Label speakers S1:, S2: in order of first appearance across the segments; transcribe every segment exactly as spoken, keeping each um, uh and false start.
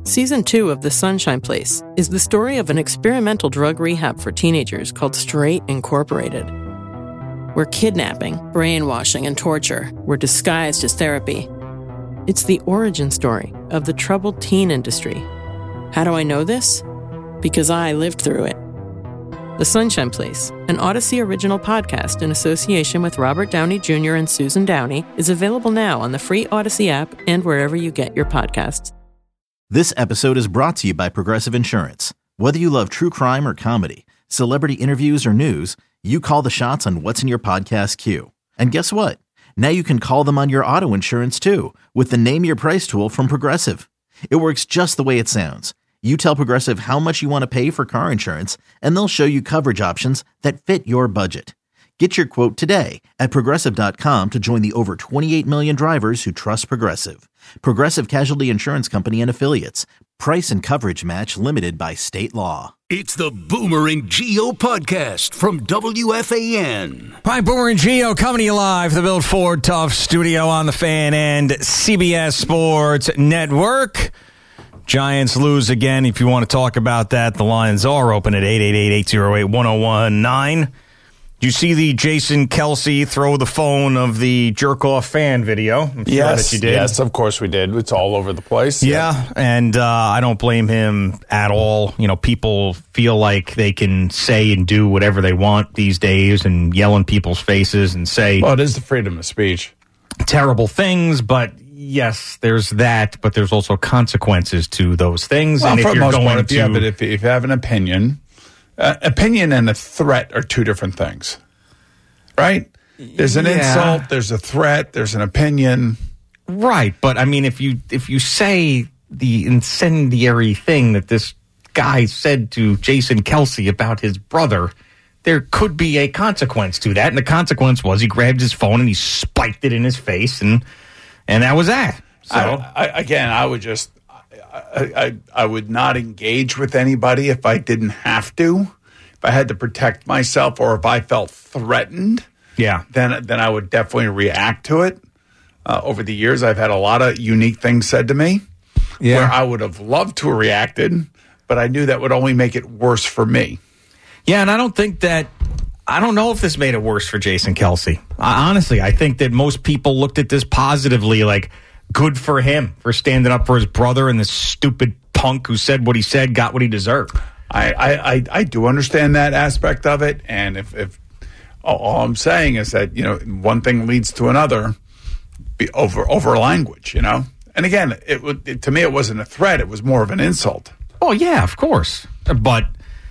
S1: Season two of The Sunshine Place is the story of an experimental drug rehab for teenagers called Straight Incorporated, where kidnapping, brainwashing, and torture were disguised as therapy. It's the origin story of the troubled teen industry. How do I know this? Because I lived through it. The Sunshine Place, an Odyssey original podcast in association with Robert Downey Junior and Susan Downey, is available now on the free Odyssey app and wherever you get your podcasts.
S2: This episode is brought to you by Progressive Insurance. Whether you love true crime or comedy, celebrity interviews or news, you call the shots on what's in your podcast queue. And guess what? Now you can call them on your auto insurance too with the Name Your Price tool from Progressive. It works just the way it sounds. You tell Progressive how much you want to pay for car insurance, and they'll show you coverage options that fit your budget. Get your quote today at Progressive dot com to join the over twenty-eight million drivers who trust Progressive. Progressive Casualty Insurance Company and Affiliates. Price and coverage match limited by state law.
S3: It's the Boomer and Geo podcast from W F A N.
S4: Hi, Boomer and Geo coming to you live, the Bill Ford Tough studio on the Fan and C B S Sports Network. Giants lose again. If you want to talk about that, the lines are open at eight eight eight, eight oh eight, one oh one nine. You see the Jason Kelce throw the phone of the jerk-off fan video? I'm sure
S5: yes,
S4: that you did.
S5: Yes, of course we did. It's all over the place.
S4: Yeah, yeah. and uh, I don't blame him at all. You know, people feel like they can say and do whatever they want these days and yell in people's faces and say...
S5: Well, it is the freedom of speech.
S4: ...terrible things, but... Yes, there's that, but there's also consequences to those things.
S5: Well,
S4: and
S5: for
S4: if
S5: the
S4: you're
S5: most
S4: going
S5: part, if,
S4: to,
S5: you have, if, if you have an opinion, uh, opinion and a threat are two different things, right? There's an
S4: yeah.
S5: insult, there's a threat, there's an opinion.
S4: Right, but I mean, if you if you say the incendiary thing that this guy said to Jason Kelce about his brother, there could be a consequence to that, and the consequence was he grabbed his phone and he spiked it in his face, and. And that was that. So
S5: I, I, again, I would just, I, I, I would not engage with anybody if I didn't have to. If I had to protect myself, or if I felt threatened,
S4: yeah,
S5: then then I would definitely react to it. Uh, over the years, I've had a lot of unique things said to me, yeah. where I would have loved to have reacted, but I knew that would only make it worse for me.
S4: Yeah, and I don't think that. I don't know if this made it worse for Jason Kelce. I, honestly, I think that most people looked at this positively, like, good for him for standing up for his brother, and this stupid punk who said what he said got what he deserved.
S5: I, I, I, I do understand that aspect of it, and if, if all, all I'm saying is that, you know, one thing leads to another be over over language, you know? And again, it, it to me, it wasn't a threat. It was more of an insult.
S4: Oh, yeah, of course. But...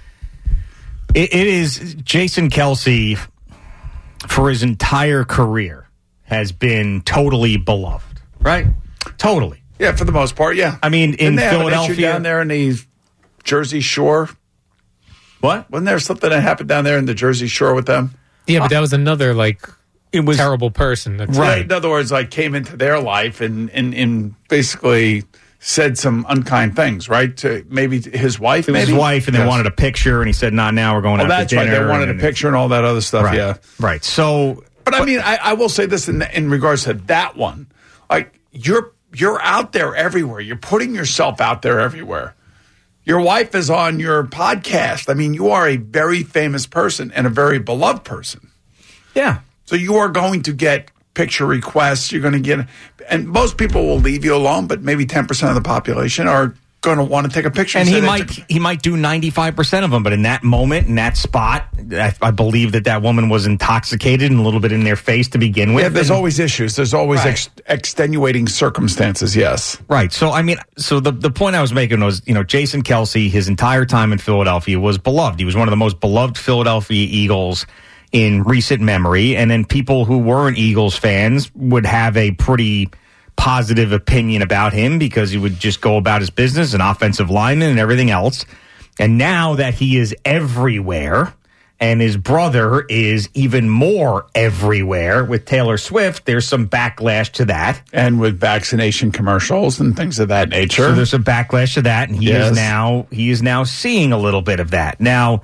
S4: It, it is Jason Kelce, for his entire career, has been totally beloved, right? Totally.
S5: Yeah, for the most part, yeah.
S4: I mean, in
S5: Didn't
S4: Philadelphia,
S5: down there in the Jersey Shore.
S4: What?
S5: Wasn't there something that happened down there in the Jersey Shore with them?
S6: Yeah, but that was another like
S4: it was
S6: terrible person. That's
S5: right.
S6: right.
S5: In other words, like came into their life and and, and basically. Said some unkind things, right? To maybe to his wife,
S4: it was
S5: maybe?
S4: his wife, and they
S5: yes.
S4: wanted a picture, and he said, "Nah, now we're going
S5: oh,
S4: out
S5: that's
S4: to dinner."
S5: Right. They wanted
S4: and,
S5: a picture and all that other stuff.
S4: Right,
S5: yeah,
S4: right. So,
S5: but, but
S4: I
S5: mean, I, I will say this in in regards to that one, like you're you're out there everywhere. You're putting yourself out there everywhere. Your wife is on your podcast. I mean, you are a very famous person and a very beloved person.
S4: Yeah.
S5: So you are going to get picture requests. You're going to get, and most people will leave you alone, but maybe ten percent of the population are going to want to take a picture.
S4: And
S5: so
S4: he might
S5: took,
S4: he might do ninety-five percent of them, but in that moment, in that spot, I, I believe that that woman was intoxicated and a little bit in their face to begin with.
S5: Yeah, there's
S4: and,
S5: always issues. There's always
S4: right.
S5: ex, extenuating circumstances, yes.
S4: Right. So, I mean, so the, the point I was making was, you know, Jason Kelce, his entire time in Philadelphia was beloved. He was one of the most beloved Philadelphia Eagles in recent memory, and then people who weren't Eagles fans would have a pretty positive opinion about him because he would just go about his business, an offensive lineman and everything else. And now that he is everywhere and his brother is even more everywhere with Taylor Swift, there's some backlash to that.
S5: And with vaccination commercials and things of that nature.
S4: So there's a backlash to that, and he
S5: yes.
S4: is now he is now seeing a little bit of that. Now,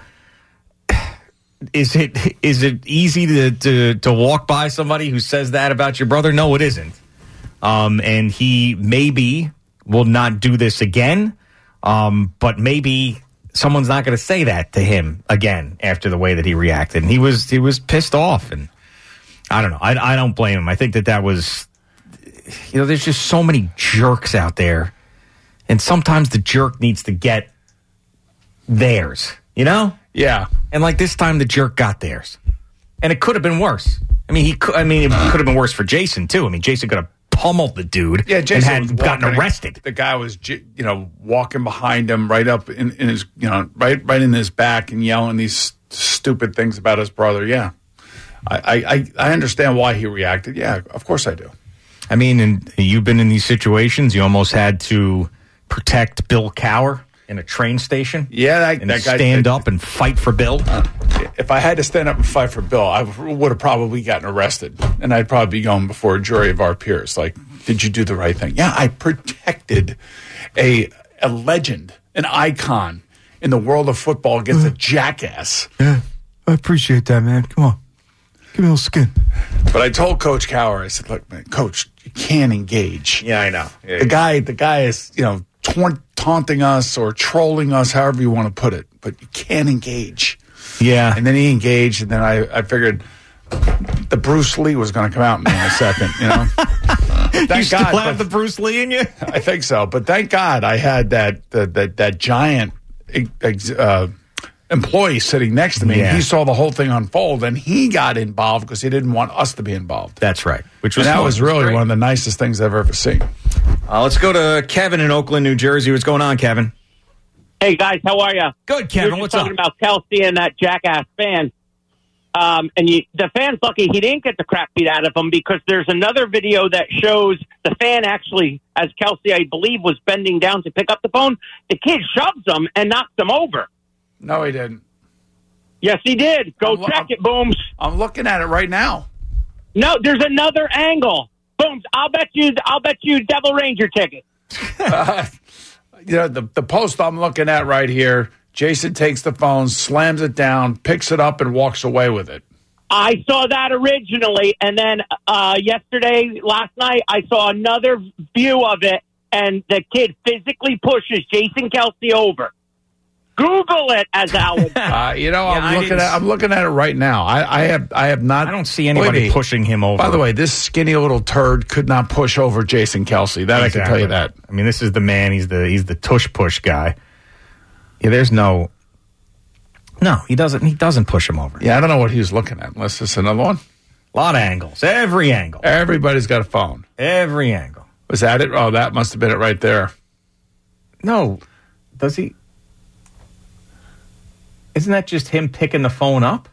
S4: Is it is it easy to, to, to walk by somebody who says that about your brother? No, it isn't. Um, and he maybe will not do this again. Um, but maybe someone's not going to say that to him again after the way that he reacted. And he was he was pissed off. And I don't know. I, I don't blame him. I think that that was, you know, there's just so many jerks out there. And sometimes the jerk needs to get theirs, you know?
S5: Yeah.
S4: And like this time the jerk got theirs. And it could have been worse. I mean, he could, I mean, it could have been worse for Jason, too. I mean, Jason could have pummeled the dude
S5: yeah, Jason
S4: and had
S5: was
S4: gotten
S5: walking,
S4: arrested.
S5: The guy was, you know, walking behind him right up in, in his, you know, right right in his back and yelling these stupid things about his brother. Yeah. I, I, I understand why he reacted. Yeah, of course I do.
S4: I mean, and you've been in these situations. You almost had to protect Bill Cowher in a train station.
S5: Yeah, that,
S4: and
S5: that guy
S4: stand
S5: that,
S4: up and fight for Bill.
S5: Uh, if I had to stand up and fight for Bill, I would have probably gotten arrested, and I'd probably be going before a jury of our peers. Like, did you do the right thing? Yeah, I protected a a legend, an icon in the world of football against uh, a jackass.
S7: Yeah, I appreciate that, man. Come on, give me a little skin.
S5: But I told Coach Cowher, I said, "Look, man, Coach, you can't engage."
S4: Yeah, I know. Yeah,
S5: the guy, the guy is, you know, ta- taunting us or trolling us, however you want to put it, but you can't engage.
S4: Yeah.
S5: And then he engaged, and then I, I figured the Bruce Lee was going to come out in me in a second, you know. Thank
S4: you still
S5: God,
S4: have the Bruce Lee in you?
S5: I think so, but thank God I had that that that, that giant uh, employee sitting next to me.
S4: Yeah.
S5: And he saw the whole thing unfold, and he got involved because he didn't want us to be involved.
S4: That's right. Which was
S5: and that
S4: fun.
S5: was really
S4: Great.
S5: one of the nicest things I've ever seen.
S4: Uh, let's go to Kevin in Oakland, New Jersey. What's going on, Kevin?
S8: Hey, guys, how are you?
S4: Good, Kevin.
S8: You're
S4: What's
S8: talking
S4: up?
S8: about Kelsey and that jackass fan. Um, and you, the fan's lucky he didn't get the crap beat out of him because there's another video that shows the fan actually, as Kelsey, I believe, was bending down to pick up the phone. The kid shoves him and knocks him over.
S5: No, he didn't.
S8: Yes, he did. Go
S5: I'm,
S8: check
S5: I'm,
S8: it, Booms.
S5: I'm looking at it right now.
S8: No, there's another angle. Booms, I'll bet you, I'll bet you Devil Ranger tickets.
S5: Uh, you know, the, the post I'm looking at right here, Jason takes the phone, slams it down, picks it up, and walks away with it.
S8: I saw that originally, and then uh, yesterday, last night, I saw another view of it, and the kid physically pushes Jason Kelsey over. Google it, as Al would say.
S5: Uh, you know,
S4: Yeah,
S5: I'm
S4: I
S5: looking
S4: didn't-
S5: at I'm looking at it right now. I, I have I have not.
S4: I don't see anybody
S5: Believe me,
S4: pushing him over.
S5: By the way, this skinny little turd could not push over Jason Kelsey. That I can tell you that.
S4: I mean, this is the man. He's the he's the tush push guy. Yeah, there's no. No, he doesn't. He doesn't push him over.
S5: Yeah, I don't know what he was looking at. Unless it's another one.
S4: A lot of angles. Every angle.
S5: Everybody's got a phone.
S4: Every angle.
S5: Was that it? Oh, that must have been it right there.
S4: No, does he? Isn't that just him picking the phone up?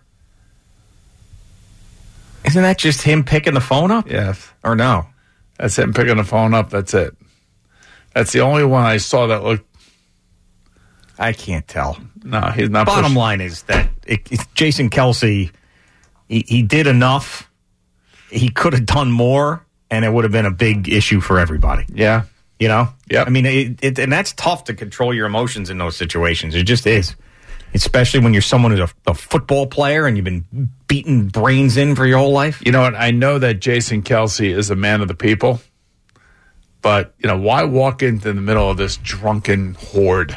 S4: Isn't that just him picking the phone up?
S5: Yes.
S4: Or no?
S5: That's him picking the phone up. That's it. That's the only one I saw that looked.
S4: I can't tell.
S5: No, he's not.
S4: Bottom
S5: pushing.
S4: line is that it, it, Jason Kelsey, he, he did enough. He could have done more, and it would have been a big issue for everybody.
S5: Yeah.
S4: You know?
S5: Yep.
S4: I mean, it, it, and that's tough to control your emotions in those situations. It just is. Especially when you're someone who's a, a football player and you've been beating brains in for your whole life.
S5: You know what? I know that Jason Kelsey is a man of the people, but, you know, why walk into the middle of this drunken horde?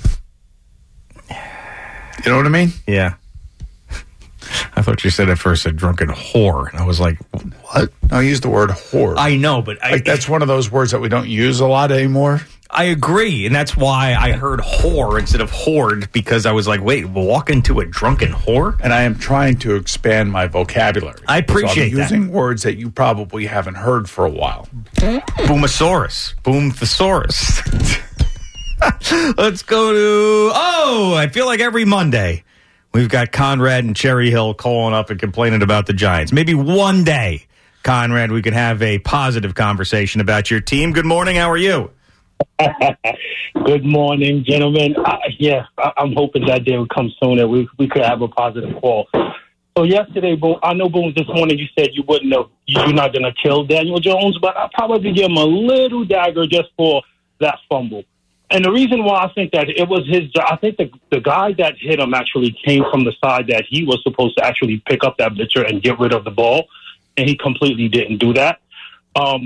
S5: You know what I mean?
S4: Yeah. I thought you said at first a drunken whore. And I was like,
S5: what? No, I use the word horde.
S4: I know, but I,
S5: like that's one of those words that we don't use a lot anymore.
S4: I agree. And that's why I heard whore instead of horde, because I was like, wait, we'll walk into a drunken whore?
S5: And I am trying to expand my vocabulary.
S4: I appreciate
S5: so I'm
S4: that.
S5: using words that you probably haven't heard for a while.
S4: Boomosaurus. Boom thesaurus. Let's go to, oh, I feel like every Monday we've got Conrad and Cherry Hill calling up and complaining about the Giants. Maybe one day, Conrad, we could have a positive conversation about your team. Good morning. How are you?
S9: Good morning, gentlemen. Uh, yeah, I- I'm hoping that day will come soon and we we could have a positive call. So yesterday, Boom, I know, Boom, this morning you said you wouldn't have, you're not going to kill Daniel Jones, but I'll probably give him a little dagger just for that fumble. And the reason why I think that it was his, I think the the guy that hit him actually came from the side that he was supposed to actually pick up that blitzer and get rid of the ball, and he completely didn't do that. Um,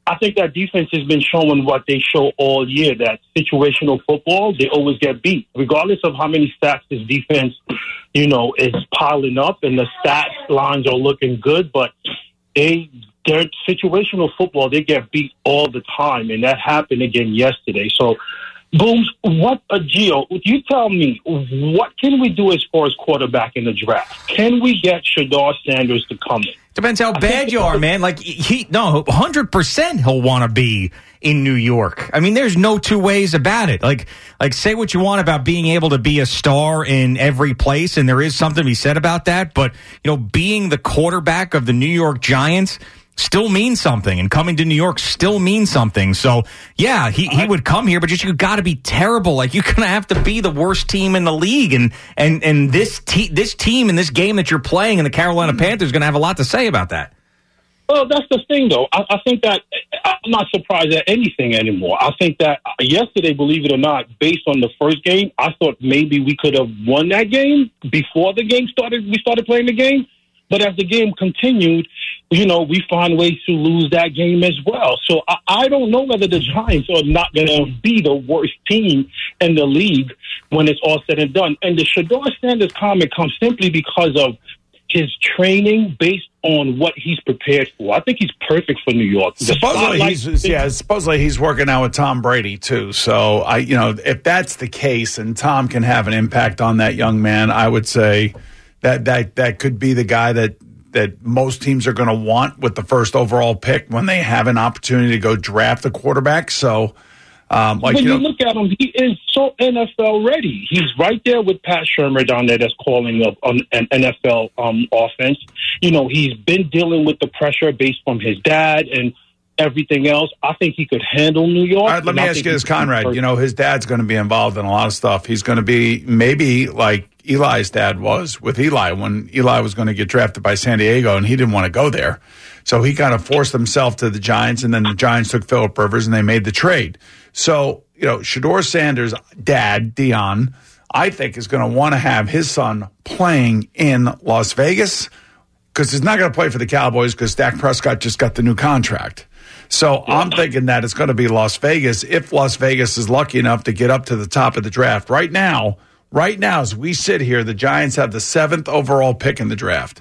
S9: I think that defense has been showing what they show all year, that situational football, they always get beat. Regardless of how many stats this defense, you know, is piling up and the stats lines are looking good, but they, they're situational football, they get beat all the time, and that happened again yesterday. So, Booms, what a Gio, you tell me, what can we do as far as quarterback in the draft? Can we get Shedeur Sanders to come in?
S4: Depends how bad you are, man. Like, he, no, one hundred percent he'll want to be in New York. I mean, there's no two ways about it. Like, like say what you want about being able to be a star in every place, and there is something to be said about that, but, you know, being the quarterback of the New York Giants still means something, and coming to New York still means something. So, yeah, he, he would come here, but just you got to be terrible. Like, you're going to have to be the worst team in the league, and and and this te- this team in this game that you're playing, and the Carolina Panthers, is going to have a lot to say about that.
S9: Well, that's the thing, though. I, I think that I'm not surprised at anything anymore. I think that yesterday, believe it or not, based on the first game, I thought maybe we could have won that game before the game started. We started playing the game. But as the game continued, you know, we find ways to lose that game as well. So I, I don't know whether the Giants are not going to be the worst team in the league when it's all said and done. And the Shedeur Sanders comment comes simply because of his training based on what he's prepared for. I think he's perfect for New York.
S5: Supposedly he's, yeah, supposedly he's working out with Tom Brady too. So I, you know, if that's the case and Tom can have an impact on that young man, I would say that that that could be the guy that that most teams are going to want with the first overall pick when they have an opportunity to go draft a quarterback. So, um, like
S9: when
S5: you,
S9: you
S5: know,
S9: look at him, he is so N F L ready. He's right there with Pat Shurmur down there that's calling up on an N F L um, offense. You know, he's been dealing with the pressure based from his dad and everything else. I think he could handle New York.
S5: All right, let me ask you this, Conrad. You know, his dad's going to be involved in a lot of stuff. He's going to be maybe like Eli's dad was with Eli when Eli was going to get drafted by San Diego, and he didn't want to go there. So he kind of forced himself to the Giants, and then the Giants took Phillip Rivers, and they made the trade. So, you know, Shedeur Sanders' dad, Dion, I think is going to want to have his son playing in Las Vegas because he's not going to play for the Cowboys because Dak Prescott just got the new contract. So I'm thinking that it's going to be Las Vegas if Las Vegas is lucky enough to get up to the top of the draft. Right now, right now as we sit here, the Giants have the seventh overall pick in the draft.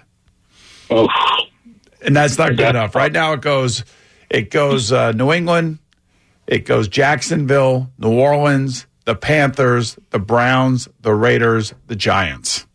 S9: Oh.
S5: And that's not good enough. Right now it goes it goes uh, New England, it goes Jacksonville, New Orleans, the Panthers, the Browns, the Raiders, the Giants.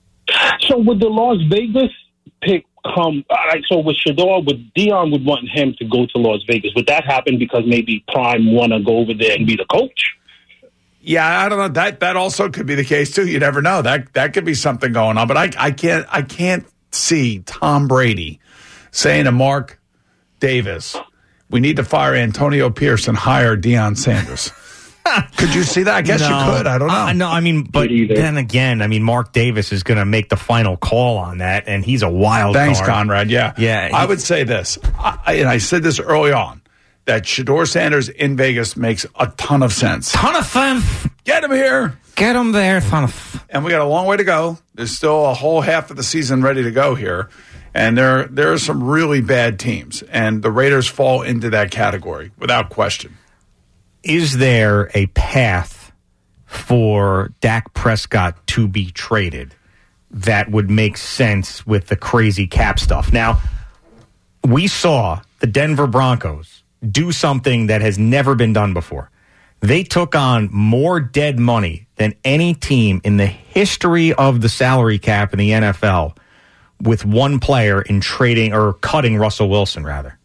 S9: So would the Las Vegas pick come? All right, so with Shedeur, with Dion would want him to go to Las Vegas. Would that happen because maybe Prime want to go over there and be the coach?
S5: Yeah, I don't know. That that also could be the case too. You never know. That that could be something going on. But I I can't I can't see Tom Brady saying to Mark Davis, "We need to fire Antonio Pierce and hire Deion Sanders." Could you see that? I guess no, you could. I don't know.
S4: Uh, no, I mean, but then again, I mean, Mark Davis is going to make the final call on that, and he's a wild
S5: Thanks,
S4: card.
S5: Conrad. Yeah.
S4: Yeah.
S5: I would say this, I, and I said this early on, that Shedeur Sanders in Vegas makes a ton of sense.
S4: Ton of sense.
S5: Get him here.
S4: Get him there. Ton of.
S5: And we got a long way to go. There's still a whole half of the season ready to go here. And there, there are some really bad teams, and the Raiders fall into that category without question.
S4: Is there a path for Dak Prescott to be traded that would make sense with the crazy cap stuff? Now, we saw the Denver Broncos do something that has never been done before. They took on more dead money than any team in the history of the salary cap in the N F L with one player in trading or cutting Russell Wilson, rather.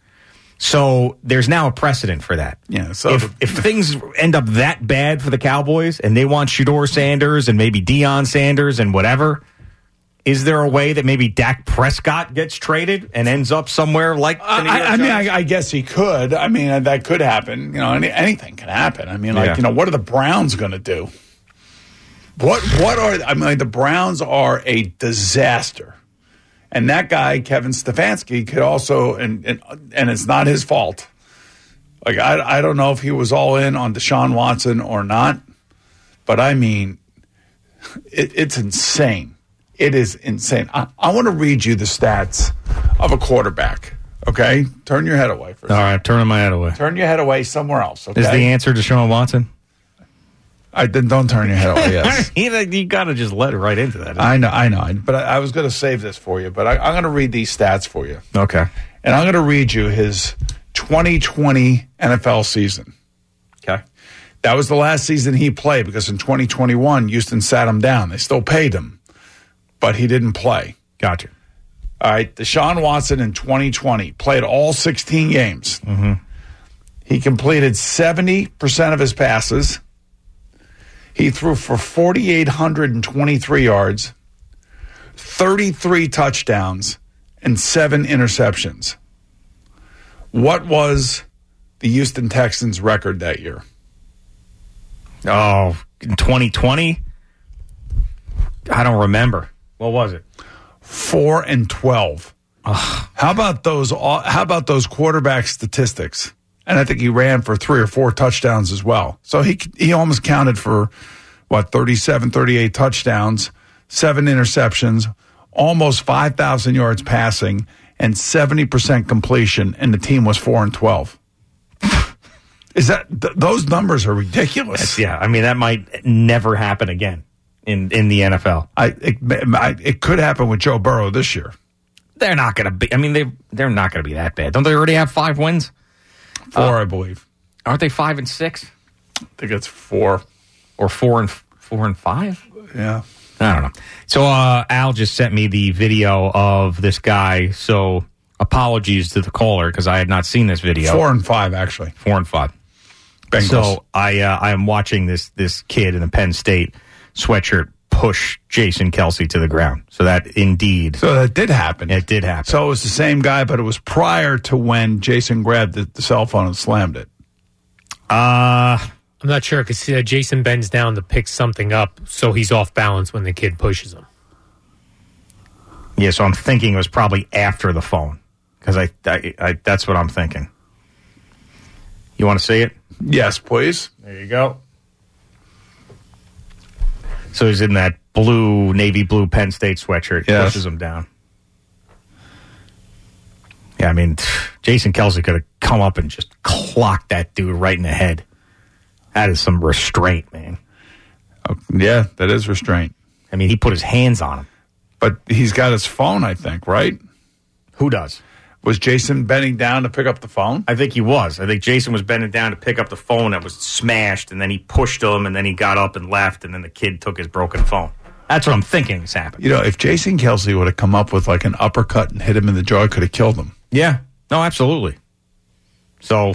S4: So there's now a precedent for that.
S5: Yeah. So
S4: if, if things end up that bad for the Cowboys and they want Shedeur Sanders and maybe Deion Sanders and whatever, is there a way that maybe Dak Prescott gets traded and ends up somewhere like the New York
S5: I, I mean, I, I guess he could. I mean, that could happen. You know, any, anything can happen. I mean, like, yeah. you know, what are the Browns going to do? What What are I mean? Like, the Browns are a disaster. And that guy, Kevin Stefanski, could also, and, and and it's not his fault. Like, I, I don't know if he was all in on Deshaun Watson or not, but I mean, it, it's insane. It is insane. I, I want to read you the stats of a quarterback, Okay? Turn your head away. For a
S4: All
S5: second.
S4: right, I'm turning my head away.
S5: Turn your head away somewhere else, okay?
S4: Is the answer Deshaun Watson?
S5: I then don't turn your head away, yes.
S4: you you got to just let it right into that.
S5: I know, I know. But I, I was going to save this for you, but I, I'm going to read these stats for you.
S4: Okay.
S5: And I'm going to read you his twenty twenty N F L season.
S4: Okay.
S5: That was the last season he played because in twenty twenty-one, Houston sat him down. They still paid him, but he didn't play.
S4: Gotcha.
S5: All right. Deshaun Watson in twenty twenty played all sixteen games.
S4: Mm-hmm.
S5: He completed seventy percent of his passes. He threw for four thousand eight hundred twenty-three yards, thirty-three touchdowns, and seven interceptions. What was the Houston Texans' record that year?
S4: Oh, in twenty twenty? I don't remember. What was it?
S5: Four and twelve. Ugh. How about those? How about those quarterback statistics? And I think he ran for three or four touchdowns as well. So he he almost counted for, what, thirty-seven, thirty-eight touchdowns, seven interceptions, almost five thousand yards passing, and seventy percent completion, and the team was four and twelve. Is that th- those numbers are ridiculous?
S4: That's, yeah, I mean, that might never happen again in, in the N F L.
S5: I it, I it could happen with Joe Burrow this year.
S4: They're not going to be. I mean, they they're not going to be that bad. Don't they already have five wins?
S5: Four,
S4: uh,
S5: I believe.
S4: Aren't they five and six?
S5: I think it's four
S4: or four and four and five.
S5: Yeah,
S4: I don't know. So uh, Al just sent me the video of this guy. So apologies to the caller because I had not seen this video.
S5: Four and five, actually.
S4: Four and five. Bengals. So I uh, I am watching this this kid in the Penn State sweatshirt push Jason Kelce to the ground. So that indeed.
S5: So that did happen.
S4: It did happen.
S5: So it was the same guy, but it was prior to when Jason grabbed the, the cell phone and slammed it.
S6: Uh, I'm not sure because uh, Jason bends down to pick something up, so he's off balance when the kid pushes him.
S4: Yeah, so I'm thinking it was probably after the phone because I, I, I that's what I'm thinking. You want to see it?
S5: Yes, please.
S4: There you go. So he's in that blue, navy blue Penn State sweatshirt.
S5: Yes.
S4: Pushes him down. Yeah, I mean, Jason Kelce could have come up and just clocked that dude right in the head. That is some restraint, man.
S5: Oh, yeah, that is restraint.
S4: I mean, he put his hands on him.
S5: But he's got his phone, I think, right?
S4: Who does?
S5: Was Jason bending down to pick up the phone?
S4: I think he was. I think Jason was bending down to pick up the phone that was smashed, and then he pushed him, and then he got up and left, and then the kid took his broken phone. That's what I'm thinking is happening.
S5: You know, if Jason Kelce would have come up with like an uppercut and hit him in the jaw, it could have killed him.
S4: Yeah. No, absolutely. So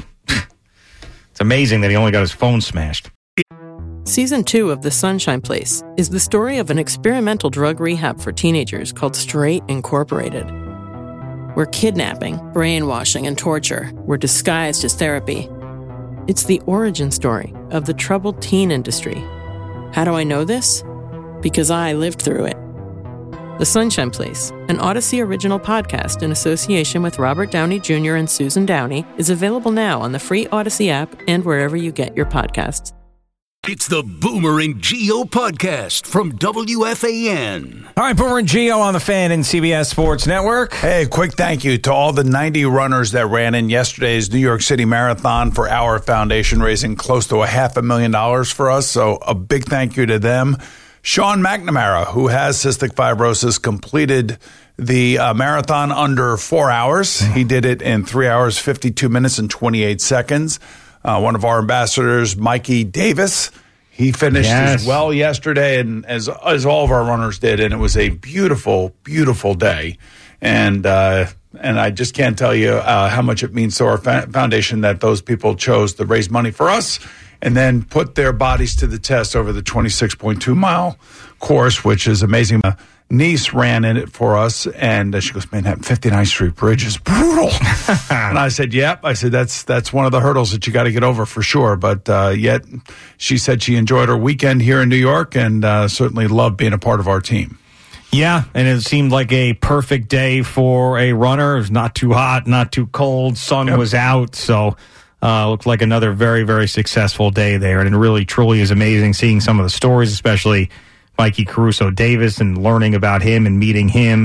S4: it's amazing that he only got his phone smashed.
S1: Season two of The Sunshine Place is the story of an experimental drug rehab for teenagers called Straight Incorporated, where kidnapping, brainwashing, and torture were disguised as therapy. It's the origin story of the troubled teen industry. How do I know this? Because I lived through it. The Sunshine Place, an Odyssey original podcast in association with Robert Downey Junior and Susan Downey, is available now on the free Odyssey app and wherever you get your podcasts.
S3: It's the Boomer and Geo podcast from W F A N.
S10: All right, Boomer and Geo on the Fan and C B S Sports Network.
S5: Hey, quick thank you to all the ninety runners that ran in yesterday's New York City Marathon for our foundation, raising close to a half a million dollars for us. So a big thank you to them. Sean McNamara, who has cystic fibrosis, completed the uh, marathon under four hours. He did it in three hours, fifty-two minutes, and twenty-eight seconds. Uh, one of our ambassadors, Mikey Davis, he finished
S4: Yes.
S5: as well yesterday, and as as all of our runners did, and it was a beautiful, beautiful day. And uh, and I just can't tell you uh, how much it means to our fa- foundation that those people chose to raise money for us and then put their bodies to the test over the twenty-six point two mile course, which is amazing. Uh, niece ran in it for us, and uh, she goes, man, that fifty-ninth Street Bridge is brutal. And I said, yep. I said, that's that's one of the hurdles that you got to get over for sure. But uh, yet she said she enjoyed her weekend here in New York and uh, certainly loved being a part of our team.
S4: Yeah, and it seemed like a perfect day for a runner. It was not too hot, not too cold. Sun
S5: Yep.
S4: was out, so uh, looked like another very, very successful day there. And it really, truly is amazing seeing some of the stories, especially Mikey Caruso Davis, and learning about him and meeting him.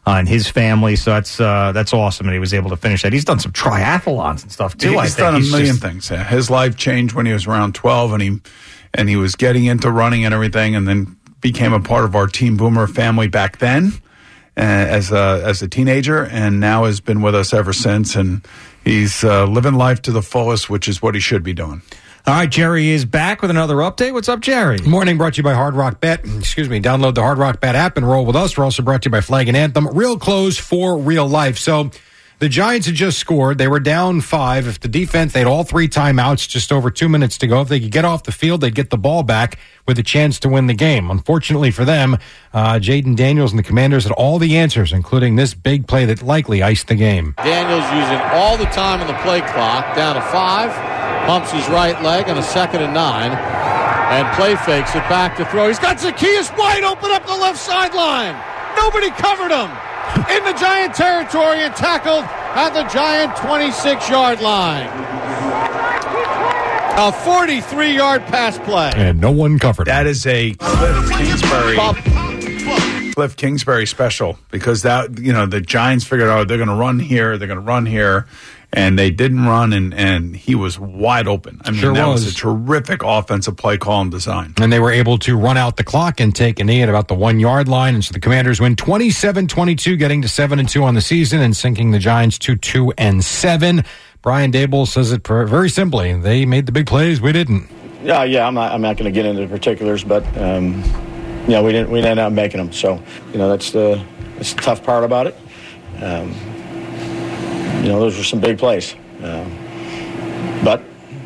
S4: uh, and his family. So that's uh, that's awesome, and he was able to finish that. He's done some triathlons and stuff too.
S5: He's
S4: I think.
S5: done a
S4: He's
S5: million
S4: just,
S5: things. Yeah. His life changed when he was around twelve, and he and he was getting into running and everything, and then became a part of our Team Boomer family back then uh, as a as a teenager, and now has been with us ever since. And he's uh, living life to the fullest, which is what he should be doing.
S10: All right, Jerry is back with another update. What's up, Jerry?
S11: Morning brought to you by Hard Rock Bet. Excuse me. Download the Hard Rock Bet app and roll with us. We're also brought to you by Flag and Anthem. Real close for real life. So the Giants had just scored. They were down five. If the defense, they had all three timeouts, just over two minutes to go. If they could get off the field, they'd get the ball back with a chance to win the game. Unfortunately for them, uh, Jaden Daniels and the Commanders had all the answers, including this big play that likely iced the game.
S12: Daniels using all the time on the play clock, down to five. Pumps his right leg on a second and nine, and play fakes it back to throw. He's got Zacchaeus wide open up the left sideline. Nobody covered him in the Giant territory and tackled at the Giant twenty-six-yard line. A forty-three-yard pass play.
S11: And no one covered him.
S5: That is a Cliff Kingsbury, Cliff Kingsbury special, because that, you know, the Giants figured out they're going to run here, they're going to run here. And they didn't run, and, and he was wide open. I mean,
S11: Sure
S5: that was.
S11: was.
S5: a terrific offensive play call and design.
S11: And they were able to run out the clock and take a knee at about the one-yard line. And so the Commanders win twenty-seven twenty-two, getting to seven and two on the season and sinking the Giants to two and seven. Brian Dable says it very simply. They made the big plays. We didn't.
S13: Yeah, yeah. I'm not. I'm not going to get into the particulars, but um, you know, we didn't. We ended up making them. So you know, that's the that's the tough part about it. Um, You know, those were some big plays. Uh, but,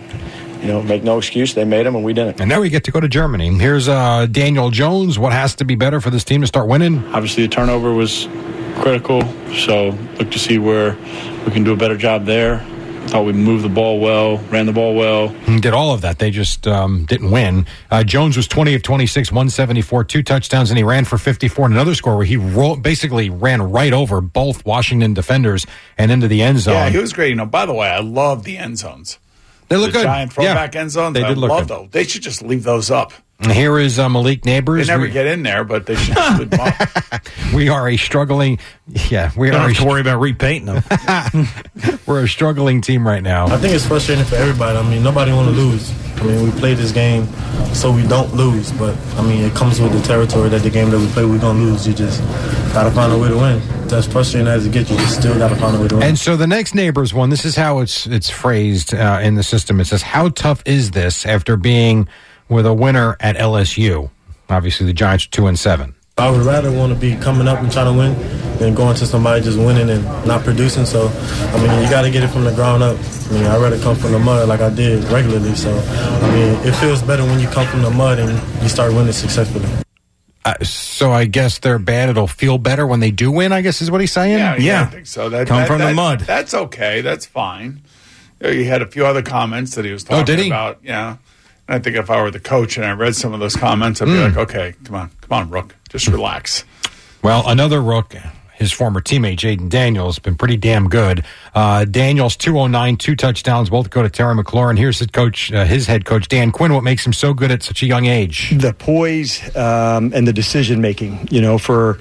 S13: you know, make no excuse. They made them, and we didn't.
S11: And now we get to go to Germany. Here's uh, Daniel Jones. What has to be better for this team to start winning?
S14: Obviously, the turnover was critical, so look to see where we can do a better job there. Thought we moved the ball well, ran the ball well.
S11: Did all of that. They just um, didn't win. Uh, Jones was twenty of twenty-six, one seventy-four, two touchdowns, and he ran for fifty-four in another score where he ro- basically ran right over both Washington defenders and into the end zone.
S5: Yeah, he was great. You know, by the way, I love the end zones.
S11: They look
S5: the
S11: good.
S5: Giant throwback
S11: Yeah.
S5: end zones.
S11: They
S5: I
S11: did look
S5: love
S11: good.
S5: those. They should just leave those up.
S11: And here is uh, Malik Neighbors.
S5: They never
S11: we,
S5: get in there, but they should just leave them up.
S11: we are a struggling, yeah, we
S10: Don't
S11: are
S10: have
S11: a,
S10: to worry about repainting them.
S11: we're a struggling team right now.
S15: I think it's frustrating for everybody. I mean, nobody want to lose. I mean, we play this game so we don't lose, but I mean, it comes with the territory that the game that we play, we're going to lose. You just got to find a way to win. That's frustrating as it gets, you just still got to find a way to win.
S11: And so the next Neighbors one, this is how it's it's phrased uh, in the system. It says, how tough is this after being with a winner at L S U? Obviously, the Giants are two and seven.
S15: I would rather want to be coming up and trying to win than going to somebody just winning and not producing. So, I mean, you got to get it from the ground up. I mean, I'd rather come from the mud like I did regularly. So, I mean, it feels better when you come from the mud and you start winning successfully.
S11: Uh, so I guess they're bad. It'll feel better when they do win, I guess is what he's saying?
S5: Yeah, yeah, I think so. That,
S11: Come
S5: that,
S11: from
S5: that,
S11: the mud.
S5: That's okay. That's fine. He had a few other comments that he was talking
S11: Oh, did he?
S5: about. Yeah. And I think if I were the coach and I read some of those comments, I'd be
S11: Mm.
S5: like, okay, come on, come on, Rook. Just relax.
S11: Well, another Rook, his former teammate, Jaden Daniels, been pretty damn good. Uh, Daniels, two oh nine, two touchdowns, both go to Terry McLaurin. Here's his coach, uh, his head coach, Dan Quinn. What makes him so good at such a young age?
S16: The poise um, and the decision making, you know, for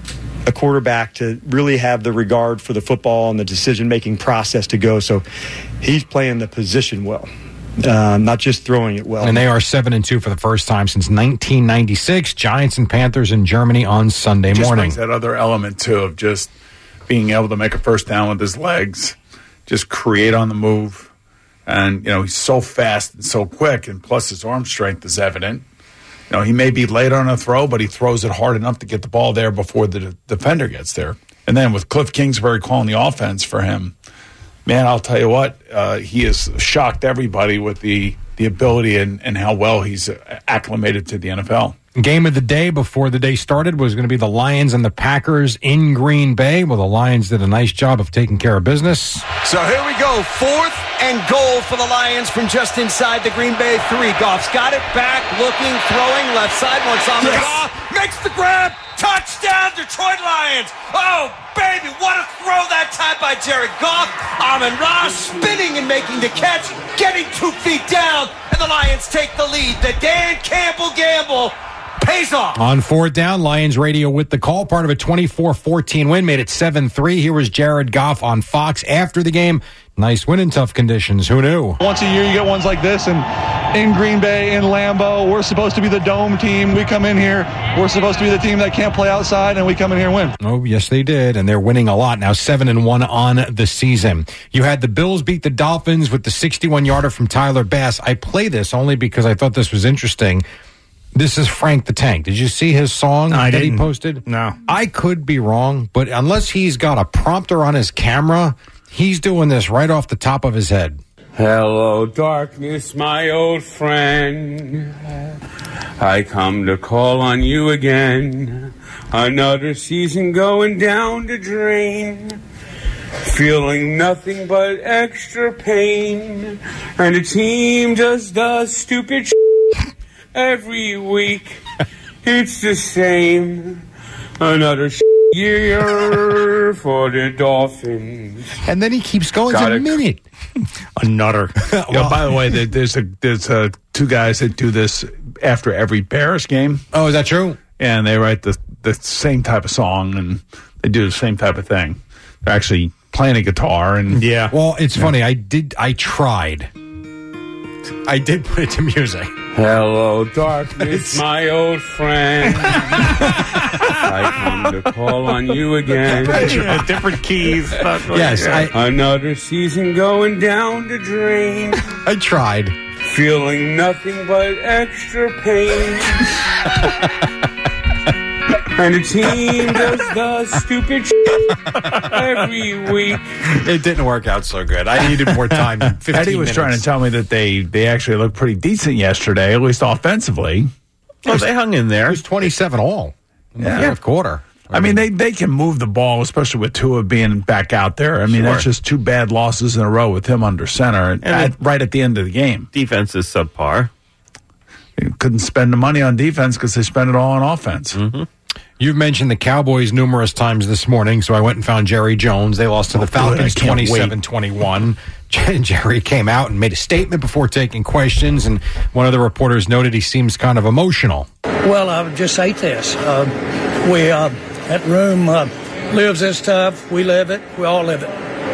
S16: a quarterback to really have the regard for the football and the decision making process to go. So he's playing the position well. Uh, not just throwing it well.
S11: And they are seven and two for the first time since nineteen ninety-six. Giants and Panthers in Germany on Sunday
S5: Just
S11: morning.
S5: brings that other element, too, of just being able to make a first down with his legs, just create on the move. And, you know, he's so fast and so quick, and plus his arm strength is evident. You know, he may be late on a throw, but he throws it hard enough to get the ball there before the de- defender gets there. And then with Cliff Kingsbury calling the offense for him, man, I'll tell you what, uh, he has shocked everybody with the, the ability and, and how well he's acclimated to the N F L.
S11: Game of the day before the day started was going to be the Lions and the Packers in Green Bay. Well, the Lions did a nice job of taking care of business.
S17: So here we go. Fourth and goal for the Lions from just inside the Green Bay three. Goff's got it back, looking, throwing, left side. Once on the Goff makes the grab. Touchdown, Detroit Lions. Oh, baby, what a throw that time by Jared Goff. Amon-Ra spinning and making the catch, getting two feet down, and the Lions take the lead. The Dan Campbell gamble pays off.
S11: On fourth down, Lions radio with the call, part of a twenty-four fourteen win, made it seven three. Here was Jared Goff on Fox after the game. Nice win in tough conditions. Who knew?
S18: Once a year you get ones like this, and in Green Bay, in Lambeau, we're supposed to be the dome team. We come in here, we're supposed to be the team that can't play outside, and we come in here and win.
S11: Oh, yes, they did, and they're winning a lot now, seven and one on the season. You had the Bills beat the Dolphins with the sixty-one yarder from Tyler Bass. I play this only because I thought this was interesting. This is Frank the Tank. Did you see his song
S4: I
S11: that
S4: didn't.
S11: he posted?
S4: No.
S11: I could be wrong, but unless he's got a prompter on his camera, he's doing this right off the top of his head.
S19: Hello, darkness, my old friend. I come to call on you again. Another season going down the drain. Feeling nothing but extra pain. And the team just does stupid shit every week. It's the same. Another shit year for the Dolphins.
S11: And then he keeps going
S19: Got
S11: for a
S19: it.
S11: minute.
S4: Another.
S5: Well, by the way, there- there's a there's a, two guys that do this after every Bears game.
S11: Oh, is that true?
S5: And they write the the same type of song, and they do the same type of thing. They're actually playing a guitar, and
S4: Yeah.
S11: Well, it's funny. I did. I tried. I did put it to music.
S19: Hello, darkness, my old friend. I come to call on you again.
S4: Different keys.
S11: Yes, I,
S19: Another season going down the drain.
S11: I tried.
S19: Feeling nothing but extra pain. And the team does the stupid shit every week.
S11: It didn't work out so good. I needed more time. than fifteen
S5: Eddie was
S11: minutes.
S5: trying to tell me that they they actually looked pretty decent yesterday, at least offensively.
S4: Well, they hung in
S11: It
S4: there.
S11: was twenty-seven all in the
S5: Yeah.
S11: fourth quarter.
S5: I mean, they, they can move the ball, especially with Tua being back out there. I mean,
S20: Sure.
S5: that's just two bad losses in a row with him under center at,
S20: And
S5: right at the end of the game.
S20: Defense is subpar.
S5: They couldn't spend the money on defense because they spent it all on offense.
S11: Mm-hmm. You've mentioned the Cowboys numerous times this morning, so I went and found Jerry Jones. They lost to the
S5: Oh, good. I
S11: Falcons
S5: can't wait.
S11: twenty-seven twenty-one. Jerry came out and made a statement before taking questions, and one of the reporters noted he seems kind of emotional.
S21: Well, I would just say this. Uh, we, uh, that room uh, lives this tough. We live it. We all live it.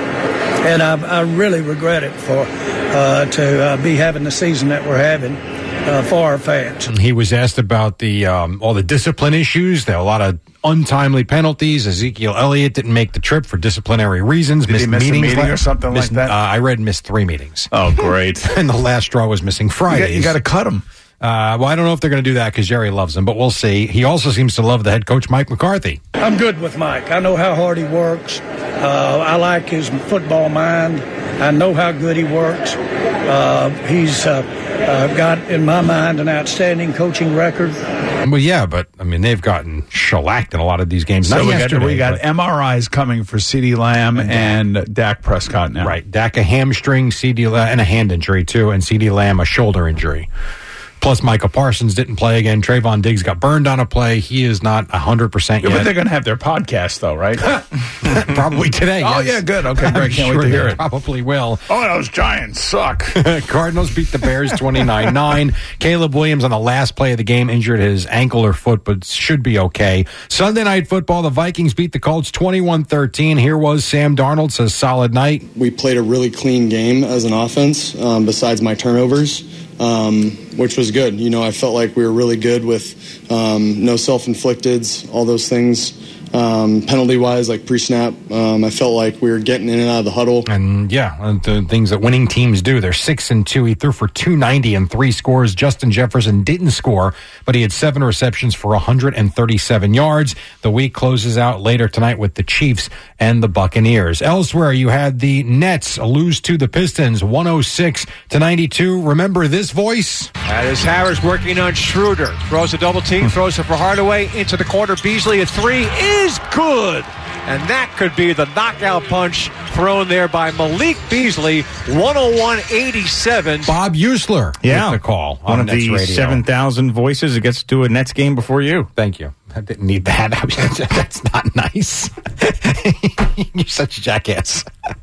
S21: And I, I really regret it for uh, to uh, be having the season that we're having uh, for our fans.
S11: He was asked about the um, all the discipline issues. There are a lot of untimely penalties. Ezekiel Elliott didn't make the trip for disciplinary reasons.
S5: Did
S11: missed
S5: he miss a
S11: meetings
S5: meeting
S11: la-
S5: or something
S11: missed-
S5: like that?
S11: Uh, I read missed three meetings.
S5: Oh, great.
S11: And the last straw was missing Fridays.
S5: You got to cut him.
S11: Uh, well, I don't know if they're going to do that because Jerry loves him, but we'll see. He also seems to love the head coach, Mike McCarthy.
S21: I'm good with Mike. I know how hard he works. Uh, I like his football mind. I know how good he works. Uh, he's uh, uh, got, in my mind, an outstanding coaching record.
S11: Well, yeah, but, I mean, they've gotten shellacked in a lot of these games.
S5: So
S11: Not
S5: we got,
S11: yesterday,
S5: we got
S11: but-
S5: M R Is coming for CeeDee Lamb and Dak Prescott now.
S11: Right. Dak a hamstring, CeeDee Lamb, and a hand injury, too, and CeeDee Lamb a shoulder injury. Plus, Michael Parsons didn't play again. Trayvon Diggs got burned on a play. He is not one hundred percent
S5: Yeah,
S11: yet.
S5: but they're going to have their podcast, though, right?
S11: Probably today.
S5: Oh,
S11: yes.
S5: yeah, good. Okay, great.
S11: I'm
S5: Can't
S11: sure
S5: wait to hear
S11: they
S5: it.
S11: Probably will.
S5: Oh, those Giants suck.
S11: Cardinals beat the Bears twenty-nine nine. Caleb Williams on the last play of the game injured his ankle or foot, but should be okay. Sunday Night Football, the Vikings beat the Colts twenty-one thirteen. Here was Sam Darnold, says solid night.
S22: We played a really clean game as an offense, um, besides my turnovers, um, which was good. You know, I felt like we were really good with um, no self-inflicteds, all those things. Um, penalty-wise, like pre-snap, um, I felt like we were getting in and out of the huddle.
S11: And yeah, uh, the things that winning teams do. They're six and two. He threw for two ninety and three scores. Justin Jefferson didn't score, but he had seven receptions for one hundred thirty-seven yards. The week closes out later tonight with the Chiefs and the Buccaneers. Elsewhere, you had the Nets lose to the Pistons, one oh six to ninety-two. Remember this voice?
S23: That is Harris working on Schroeder. Throws a double team, throws it for Hardaway into the corner. Beasley, a three is good. And that could be the knockout punch thrown there by Malik Beasley, one oh one eighty-seven.
S11: Bob Usler
S4: Yeah.
S11: with the call
S4: One
S11: on
S4: of
S11: Nets
S4: the
S11: Radio.
S4: seven thousand voices that gets to do a Nets game before you.
S11: Thank you. I didn't need that. That's not nice. You're such a jackass.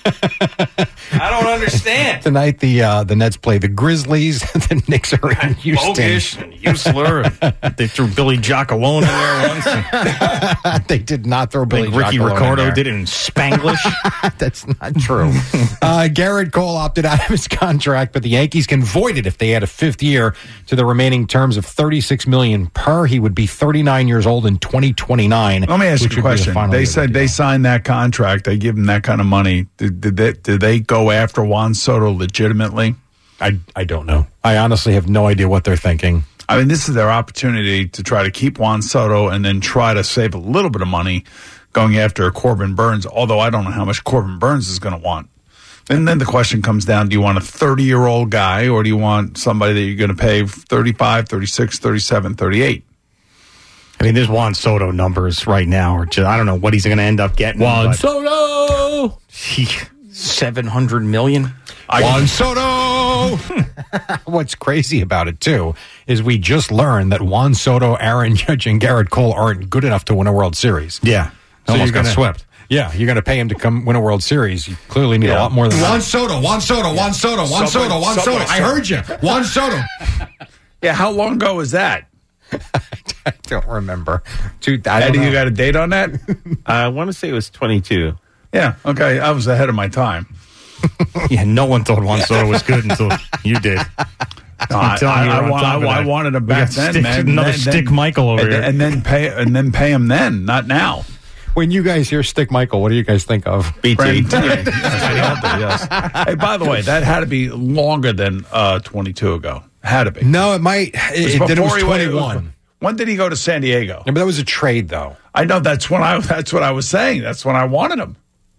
S4: I don't understand.
S11: Tonight, the uh, the Nets play the Grizzlies. The Knicks are in Houston.
S4: Bogus and Usler. They threw Billy Giacalone in there once.
S11: They did not throw Billy
S4: Like Ricky
S11: Giacalone in
S4: Ricardo
S11: there.
S4: did it in Spanglish.
S11: That's not true. uh, Garrett Cole opted out of his contract, but the Yankees can void it if they add a fifth year to the remaining terms of thirty-six million dollars per. He would be thirty-nine years old in twenty twenty-nine.
S5: Let me ask
S11: which
S5: you a
S11: would be the
S5: question.
S11: final
S5: They
S11: year of the
S5: said
S11: deal.
S5: they signed that contract. They give him that kind of money. Did, did, they, did they go after Juan Soto legitimately?
S11: I, I don't know. I honestly have no idea what they're thinking.
S5: I mean, this is their opportunity to try to keep Juan Soto and then try to save a little bit of money going after Corbin Burns, although I don't know how much Corbin Burns is going to want. And then the question comes down, do you want a thirty-year-old guy or do you want somebody that you're going to pay thirty-five, thirty-six, thirty-seven, thirty-eight?
S4: I mean, there's Juan Soto numbers right now. Or just, I don't know what he's going to end up getting.
S6: Juan
S4: but
S6: Soto!
S4: He, seven hundred million dollars.
S11: Juan Soto! What's crazy about it, too, is we just learned that Juan Soto, Aaron Judge, and Garrett Cole aren't good enough to win a World Series.
S4: Yeah.
S11: So
S4: Almost
S11: you're
S4: got
S11: gonna-
S4: swept.
S11: Yeah, you're going to pay him to come win a World Series. You clearly need a
S5: Yeah.
S11: lot more than
S2: Juan
S11: that.
S2: Soto, Juan Soto, Juan Soto, Juan
S5: Subway-
S2: Soto, Juan
S5: Subway
S2: Soto. I
S5: Soto.
S2: heard you. Juan Soto.
S5: Yeah, how long ago was that?
S11: I don't remember. Two, I don't
S5: Eddie,
S11: know.
S5: you got a date on that?
S7: I want to say it was twenty-two.
S5: Yeah, okay. I was ahead of my time.
S4: Yeah, no one thought Juan Soto was good until you did.
S5: No,
S4: I'm
S5: I,
S4: telling you,
S5: I,
S4: you're on
S5: I,
S4: top of
S5: I
S4: that.
S5: wanted him
S4: We
S5: back
S4: got
S5: then,
S4: stick-
S5: man.
S4: another
S5: Then-
S4: stick
S5: then-
S4: Michael over
S5: and,
S4: here.
S5: and then pay and then pay him then, not now.
S11: When you guys hear Stick Michael, what do you guys think of?
S7: B T.
S5: Brandon T. yes. Hey, by the way, that had to be longer than uh, twenty-two ago. Had to be.
S11: No, it might. It,
S5: was
S11: it, it was
S5: before he went-
S11: twenty-one.
S5: When did he go to San Diego?
S11: Yeah, but that was a trade, though.
S5: I know that's when I. That's what I was saying. That's when I wanted him.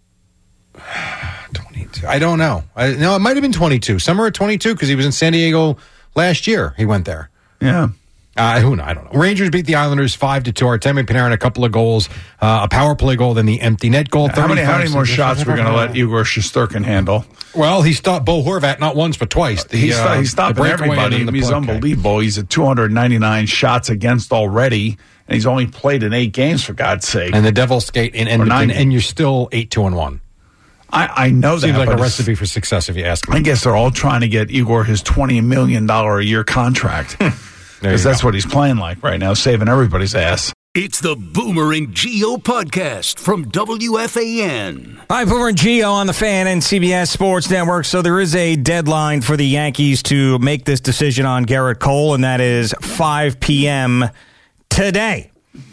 S11: twenty-two. I don't know. I, no, it might have been twenty-two. Somewhere at twenty-two because he was in San Diego last year. He went there.
S5: Yeah.
S11: Uh, who knows? I don't know. Rangers beat the Islanders five to two. Artemi Panarin a couple of goals, uh, a power play goal, then the empty net goal.
S5: How many? How many more
S11: thirty-five
S5: shots we're going to let Igor Shesterkin handle?
S11: Well, he stopped Bo Horvat not once but twice. The,
S5: He's,
S11: uh,
S5: he's stopping
S11: the breakaway
S5: everybody.
S11: and then the
S5: He's
S11: plug.
S5: unbelievable. He's at two hundred ninety-nine shots against already, and he's only played in eight games, for God's sake.
S11: And the Devils skate in
S5: Or
S11: Edmonton,
S5: ninety.
S11: and you're still eight two and one.
S5: I, I know that.
S11: Seems like
S5: but
S11: a
S5: it's-
S11: recipe for success, if you ask me.
S5: I guess they're all trying to get Igor his twenty million dollars a year contract. Because that's what he's playing like right now, saving everybody's ass.
S3: It's the Boomer and Geo podcast from W F A N.
S4: Hi, Boomer and Geo on the Fan and C B S Sports Network. So there is a deadline for the Yankees to make this decision on Garrett Cole, and that is five p.m. today.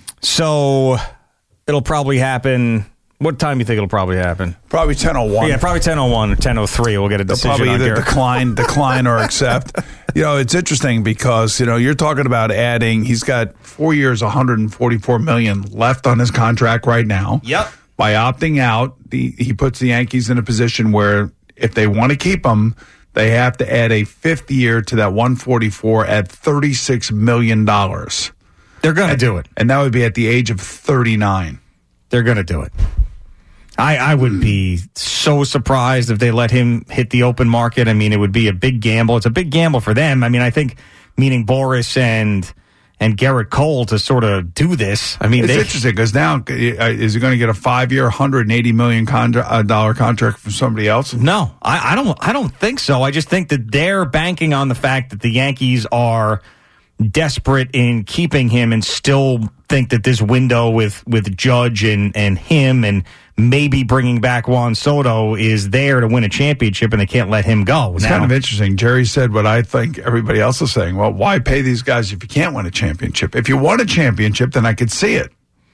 S4: So it'll probably happen. What time do you think it'll probably happen?
S5: Probably ten oh one.
S4: Yeah, probably ten oh one or ten oh three. We'll get a
S5: They'll
S4: decision
S5: probably
S4: on
S5: either
S4: Garrett Cole.
S5: decline, decline, or accept. You know, it's interesting because you know you're talking about adding. He's got four years, one hundred forty-four million left on his contract right now.
S4: Yep.
S5: By opting out, the he puts the Yankees in a position where if they want to keep him, they have to add a fifth year to that one forty-four at thirty-six million dollars.
S4: They're going to do it,
S5: and that would be at the age of thirty-nine.
S4: They're going to do it. I, I would be so surprised if they let him hit the open market. I mean, it would be a big gamble. It's a big gamble for them. I mean, I think meaning Boris and and Garrett Cole to sort of do this. I mean,
S5: It's
S4: they,
S5: interesting because now uh, is he going to get a five-year, one hundred eighty million contra- uh, dollar contract from somebody else?
S4: No, I, I don't. I don't think so. I just think that they're banking on the fact that the Yankees are desperate in keeping him, and still think that this window with with Judge and and him and maybe bringing back Juan Soto is there to win a championship, and they can't let him go.
S5: It's
S4: Now-
S5: kind of interesting. Jerry said what I think everybody else is saying. Well, why pay these guys if you can't win a championship? If you won a championship, then I could see it.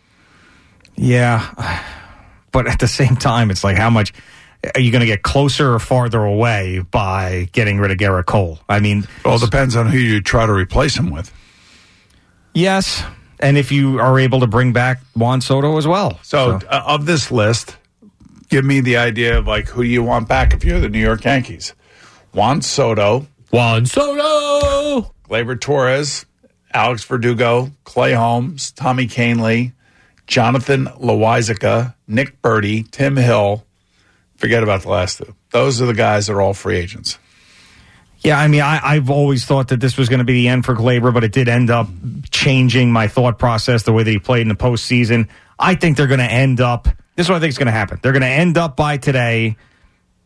S4: Yeah, but at the same time, it's like, how much are you going to get closer or farther away by getting rid of Garrett Cole? I mean,
S5: Well, it depends on who you try to replace him with.
S4: yes, and if you are able to bring back Juan Soto as well.
S5: So, Uh, of this list, give me the idea of like who do you want back if you're the New York Yankees? Juan Soto,
S6: Juan Soto,
S5: Gleyber Torres, Alex Verdugo, Clay Holmes, Tommy Kahnle, Jonathan Loáisiga, Nick Burdi, Tim Hill. Forget about the last two. Those are the guys that are all free agents.
S4: Yeah, I mean, I, I've always thought that this was going to be the end for Gleyber, but it did end up changing my thought process, the way that he played in the postseason. I think they're going to end up, this is what I think is going to happen. They're going to end up by today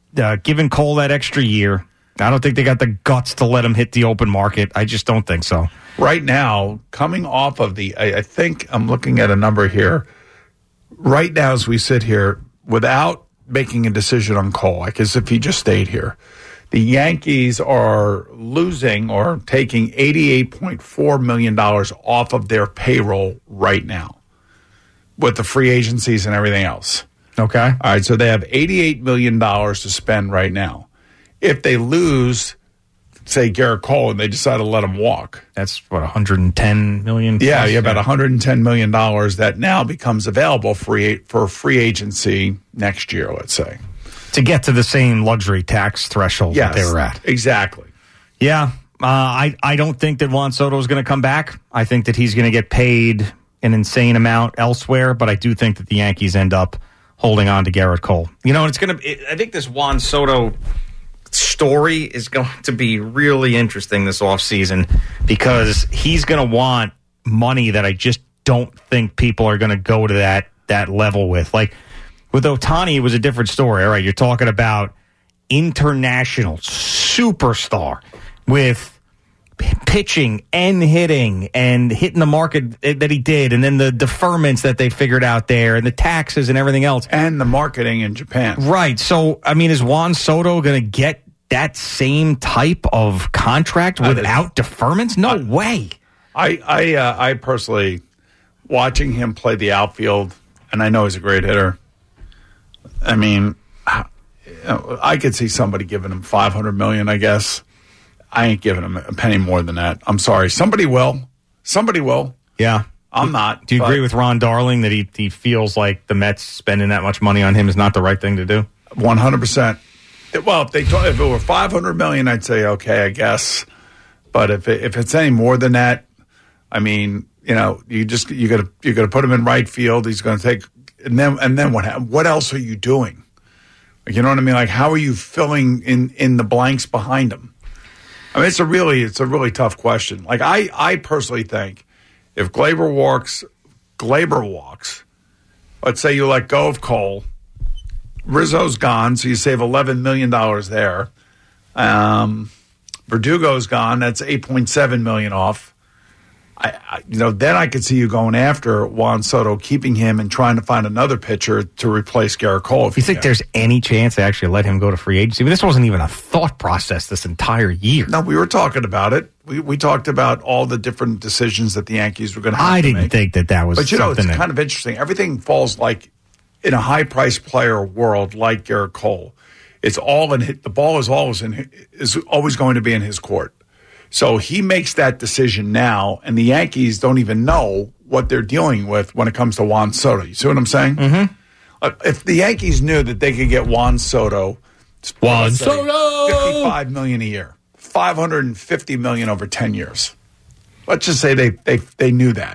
S4: uh, giving Cole that extra year. I don't think they got the guts to let him hit the open market. I just don't think so.
S5: Right now, coming off of the, I, I think I'm looking at a number here. Right now, as we sit here, without making a decision on Cole, like as if he just stayed here, the Yankees are losing or taking eighty-eight point four million dollars off of their payroll right now with the free agencies and everything else.
S4: Okay.
S5: All right, so they have eighty-eight million dollars to spend right now. If they lose, say, Garrett Cole, and they decide to let him walk.
S4: That's, what, one hundred ten million dollars?
S5: Yeah,
S4: plus?
S5: yeah, about one hundred ten million dollars that now becomes available for, for free agency next year, let's say.
S4: To get to the same luxury tax threshold
S5: Yes,
S4: that they were at.
S5: Exactly.
S4: Yeah, uh, I, I don't think that Juan Soto is going to come back. I think that he's going to get paid an insane amount elsewhere, but I do think that the Yankees end up holding on to Garrett Cole. You know, it's going to. I think this Juan Soto story is going to be really interesting this offseason because he's going to want money that I just don't think people are going to go to that that level with. Like with Ohtani, it was a different story. All right, you're talking about international superstar with pitching and hitting and hitting the market that he did, and then the deferments that they figured out there and the taxes and everything else.
S5: And the marketing in Japan.
S4: Right. So, I mean, is Juan Soto going to get that same type of contract without deferments? No
S5: I,
S4: way.
S5: I I, uh, I personally, watching him play the outfield, and I know he's a great hitter, I mean, I could see somebody giving him five hundred million dollars, I guess. I ain't giving him a penny more than that. I'm sorry. Somebody will. Somebody will.
S4: Yeah.
S5: I'm not.
S4: Do you
S5: but,
S4: agree with Ron Darling that he, he feels like the Mets spending that much money on him is not the right thing to do?
S5: one hundred percent. Well, if they told, if it were five hundred million dollars, I'd say, okay, I guess. But if it, if it's any more than that, I mean, you know, you just you got to you got to put him in right field. He's going to take and then and then what what else are you doing? Like, you know what I mean? Like, how are you filling in in the blanks behind him? I mean, it's a really, it's a really tough question. Like, I, I personally think if Glaber walks, Glaber walks, let's say you let go of Cole, Rizzo's gone, so you save eleven million dollars there. Um, Verdugo's gone, that's eight point seven million dollars off. I, I, you know, then I could see you going after Juan Soto, keeping him and trying to find another pitcher to replace Garrett Cole. If
S4: you think there's any chance they actually let him go to free agency? I mean, this wasn't even a thought process this entire year.
S5: No, we were talking about it. We we talked about all the different decisions that the Yankees were going to have
S4: I
S5: to
S4: didn't
S5: make.
S4: think that that was
S5: But, you know, it's
S4: something
S5: kind
S4: that,
S5: of interesting. Everything falls like in a high-priced player world like Garrett Cole. It's all in his, the ball is always in is always going to be in his court. So he makes that decision now, and the Yankees don't even know what they're dealing with when it comes to Juan Soto. You see what I'm saying?
S4: Mm-hmm.
S5: Uh, if the Yankees knew that they could get Juan Soto,
S6: Juan
S5: say,
S6: Soto,
S5: fifty-five million dollars a year, five hundred fifty million dollars over ten years. Let's just say they they they knew that.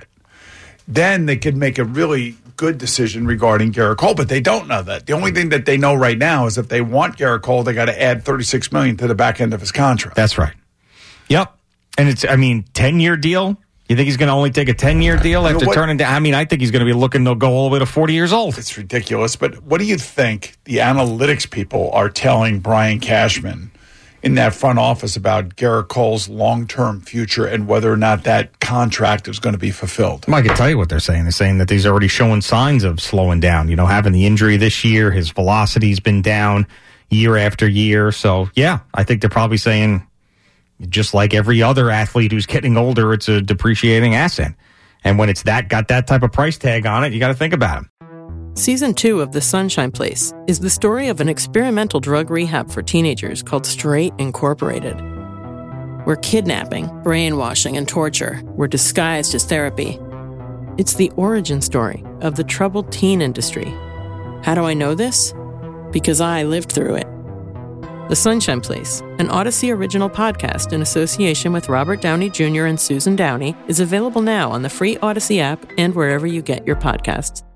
S5: Then they could make a really good decision regarding Garrett Cole, but they don't know that. The only thing that they know right now is if they want Garrett Cole, they got to add thirty-six million dollars to the back end of his contract.
S4: That's right. Yep. And it's, I mean, ten-year deal? You think he's going to only take a ten-year deal
S5: I mean,
S4: after
S5: what,
S4: turning down? I mean, I think he's going to be looking to go all the way to forty years old.
S5: It's ridiculous. But what do you think the analytics people are telling Brian Cashman in that front office about Garrett Cole's long-term future and whether or not that contract is going to be fulfilled?
S4: I can tell you what they're saying. They're saying that he's already showing signs of slowing down. You know, having the injury this year, his velocity's been down year after year. So, yeah, I think they're probably saying, just like every other athlete who's getting older, it's a depreciating asset. And when it's that got that type of price tag on it, you got to think about him.
S1: Season two of The Sunshine Place is the story of an experimental drug rehab for teenagers called Straight Incorporated, where kidnapping, brainwashing, and torture were disguised as therapy. It's the origin story of the troubled teen industry. How do I know this? Because I lived through it. The Sunshine Place, an Odyssey original podcast in association with Robert Downey Junior and Susan Downey, is available now on the free Odyssey app and wherever you get your podcasts.